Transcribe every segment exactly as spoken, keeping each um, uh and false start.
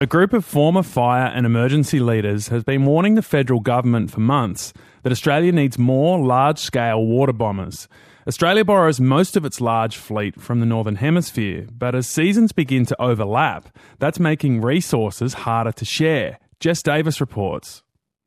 A group of former fire and emergency leaders has been warning the federal government for months that Australia needs more large-scale water bombers. Australia borrows most of its large fleet from the Northern Hemisphere, but as seasons begin to overlap, that's making resources harder to share. Jess Davis reports.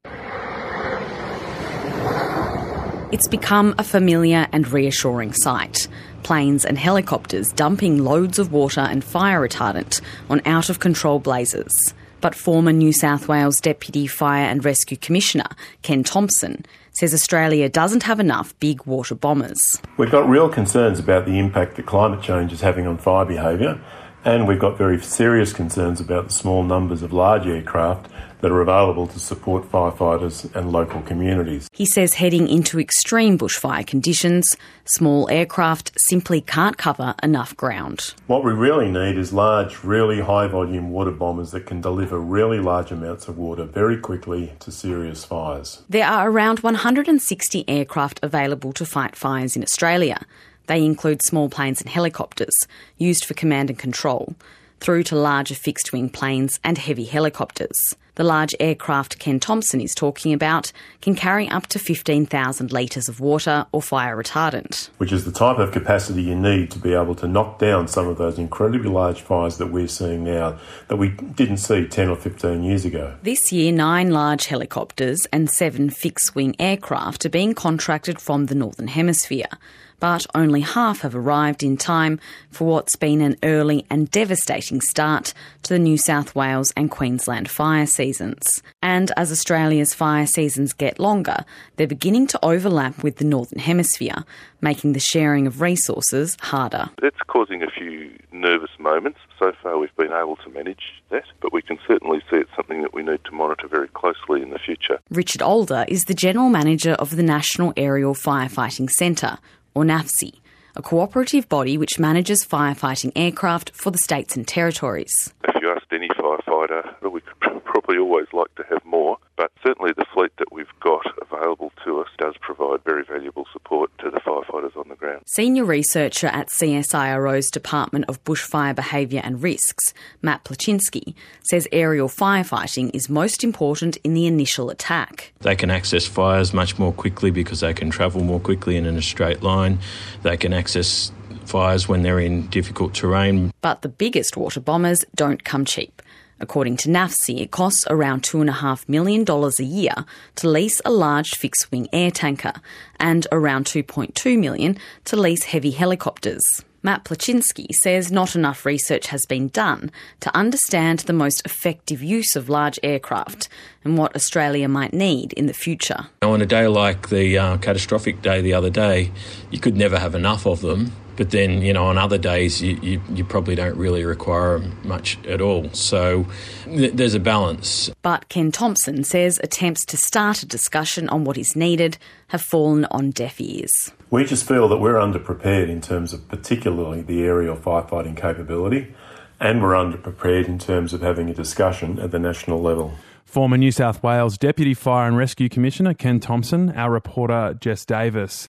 It's become a familiar and reassuring sight. Planes and helicopters dumping loads of water and fire retardant on out-of-control blazes. But former New South Wales Deputy Fire and Rescue Commissioner Ken Thompson says Australia doesn't have enough big water bombers. We've got real concerns about the impact that climate change is having on fire behaviour, and we've got very serious concerns about the small numbers of large aircraft that are available to support firefighters and local communities. He says heading into extreme bushfire conditions, small aircraft simply can't cover enough ground. What we really need is large, really high-volume water bombers that can deliver really large amounts of water very quickly to serious fires. There are around one hundred sixty aircraft available to fight fires in Australia. They include small planes and helicopters, used for command and control, through to larger fixed-wing planes and heavy helicopters. The large aircraft Ken Thompson is talking about can carry up to fifteen thousand litres of water or fire retardant. Which is the type of capacity you need to be able to knock down some of those incredibly large fires that we're seeing now that we didn't see ten or fifteen years ago. This year, nine large helicopters and seven fixed-wing aircraft are being contracted from the Northern Hemisphere, but only half have arrived in time for what's been an early and devastating start to the New South Wales and Queensland fire seasons. And as Australia's fire seasons get longer, they're beginning to overlap with the Northern Hemisphere, making the sharing of resources harder. It's causing a few nervous moments. So far we've been able to manage that, but we can certainly see it's something that we need to monitor very closely in the future. Richard Alder is the General Manager of the National Aerial Firefighting Centre, or NAFCE, a cooperative body which manages firefighting aircraft for the states and territories. If you asked any firefighter, we could probably always like to have more, but certainly the fleet that we've got available to us does provide very valuable support to the firefighters on the ground. Senior researcher at C S I R O's Department of Bushfire Behaviour and Risks, Matt Plachinsky, says aerial firefighting is most important in the initial attack. They can access fires much more quickly because they can travel more quickly and in a straight line. They can access fires when they're in difficult terrain. But the biggest water bombers don't come cheap. According to NAFCE, it costs around two point five million dollars a year to lease a large fixed-wing air tanker and around two point two million dollars to lease heavy helicopters. Matt Plachinsky says not enough research has been done to understand the most effective use of large aircraft and what Australia might need in the future. On a day like the uh, catastrophic day the other day, you could never have enough of them. But then, you know, on other days, you, you, you probably don't really require much at all. So th- there's a balance. But Ken Thompson says attempts to start a discussion on what is needed have fallen on deaf ears. We just feel that we're underprepared in terms of particularly the aerial firefighting capability, and we're underprepared in terms of having a discussion at the national level. Former New South Wales Deputy Fire and Rescue Commissioner Ken Thompson, our reporter Jess Davis.